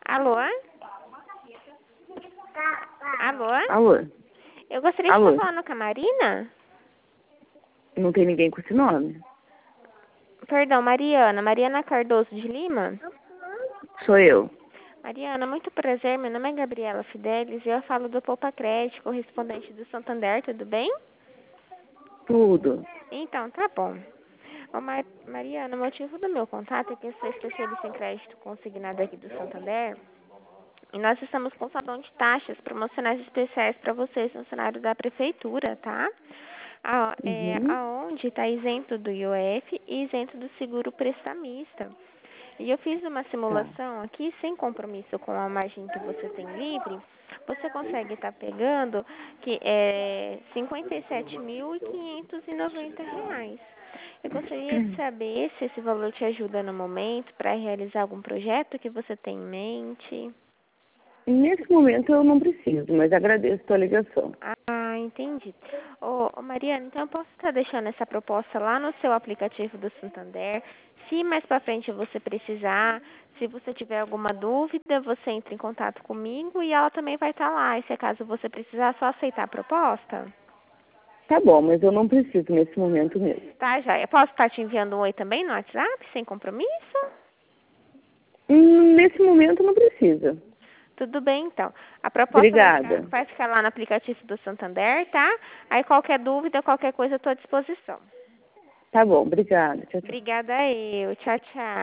Alô? Alô? Alô? Eu gostaria de Alô? estar falando com a Marina? Não tem ninguém com esse nome? Perdão, Mariana. Mariana Cardoso de Lima? Sou eu. Mariana, muito prazer. Meu nome é Gabriela Fidelis e eu falo do Poupa Crédito, correspondente do Santander, tudo bem? Tudo. Então, tá bom. Ô, Mariana, o motivo do meu contato é que eu sou especialista em crédito consignado aqui do Santander e nós estamos com salão de taxas promocionais especiais para vocês, funcionários da prefeitura, tá? Uhum. Aonde está isento do IOF e isento do seguro prestamista. E eu fiz uma Tá. simulação aqui, sem compromisso com a margem que você tem livre, você consegue estar pegando que é R$ 57.590. Eu gostaria de saber se esse valor te ajuda no momento para realizar algum projeto que você tem em mente. Nesse momento eu não preciso, mas agradeço a tua ligação. Ah, entendi. Ô, Mariana, então eu posso estar deixando essa proposta lá no seu aplicativo do Santander. Se mais para frente você precisar, se você tiver alguma dúvida, você entra em contato comigo e ela também vai estar lá. E se caso você precisar, é só aceitar a proposta. Tá bom, mas eu não preciso nesse momento mesmo. Tá, joia. Posso estar te enviando um oi também no WhatsApp, sem compromisso? Nesse momento não precisa. Tudo bem, então. A proposta Obrigada. vai ficar lá no aplicativo do Santander, tá? Aí qualquer dúvida, qualquer coisa, eu estou à disposição. Tá bom, obrigada. Tchau, tchau. Obrigada eu. Tchau, tchau.